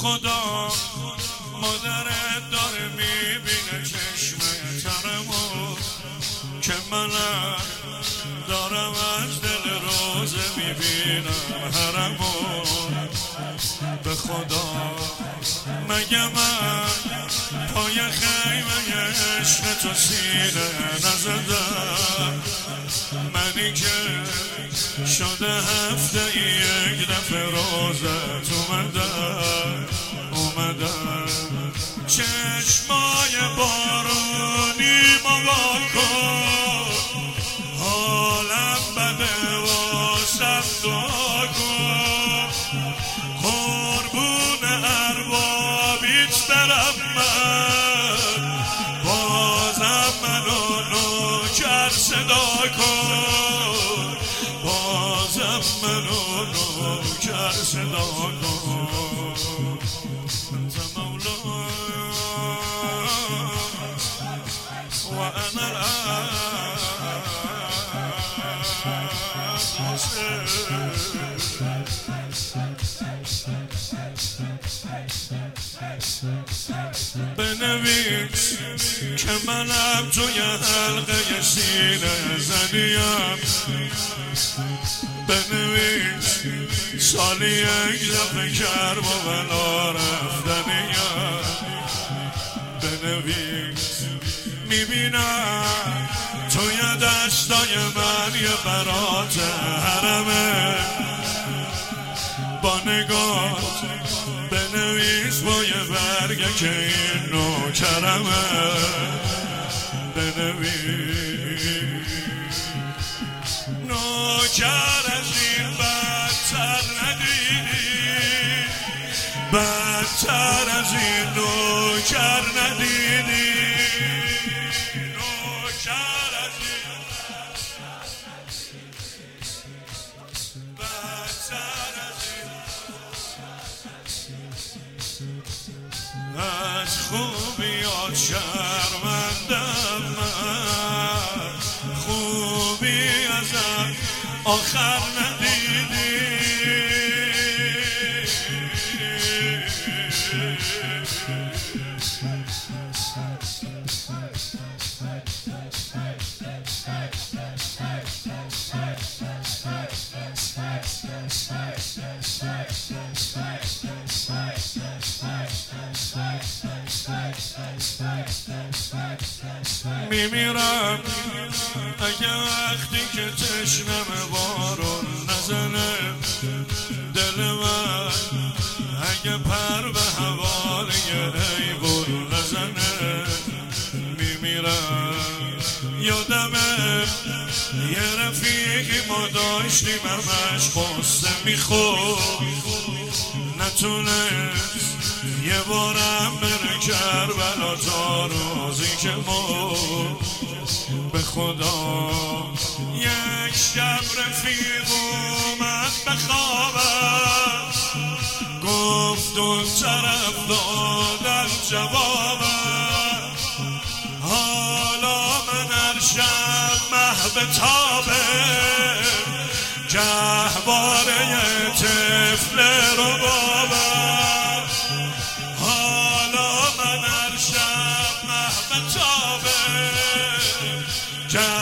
خدا مادرت داره میبینه چشم ترمو که منم دارم از دل روزه میبینم حرمو. به خدا مگه من پای خیمه عشق تو سینه نزدم؟ منی که شده هفته یک دفعه روزت اومدم چشمای بارونی موا کن، حالم بده واسم دعا کن، قربون اربابیت برم من، بازم منو نوکر صدا کن، بازم منو نوکر صدا کن. انت مولا و انا بنویس که منم توی حلقه سینه زنیم، بنویس سالی یک دفعه کرب و بلا رفتنیم، بنویس میبینم توی دستای من یه برات حرمه، با نگاه بنویس با یه برگه که این نوکرمه، بنویس نوکر از این بدتر ندیدی، بدتر از این نوکر ندیدی، نوکر از این بدتر از این. از خوبیات شرمندم من، خوبی ازم آخر ندیدی، میمیرم اگه وقتی که تشنم بارون نزنه دل من، اگه پر به حواله ایوون نزنه میمیرم. یادمه یه رفیقی ما داشتیم همش قصه میخورد، نتونست یه بارم بره کربلا تا روزی که مرد. به خدا یک شب رفیق اومد به خوابم، گفت اون طرف دادن جوابم، حالا من هر شب مهبتابه گهواره طفل ربابم، حالا من هر شب مهبتابه